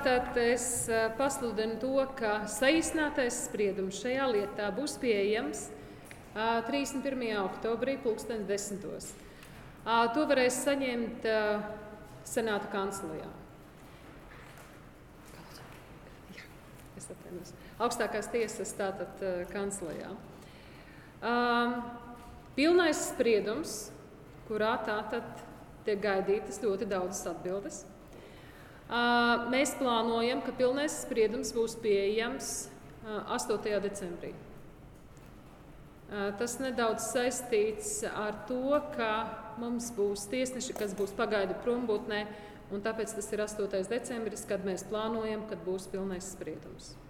Tātad es pasludinu to, ka saīsinātais spriedums šajā lietā būs pieejams 31. oktobrī 10:00. To varēs saņemt Senāta kancelejā. Augstākās tiesas tātad kancelejā. Pilnais spriedums, kurā tātad tiek gaidītas ļoti daudzas atbildes. Mēs plānojam, ka pilnais spriedums būs pieejams 8. decembrī. Tas nedaudz saistīts ar to, ka mums būs tiesneši, kas būs pagaidu prombūtnē, un tāpēc tas ir 8. decembris, kad mēs plānojam, kad būs pilnais spriedums.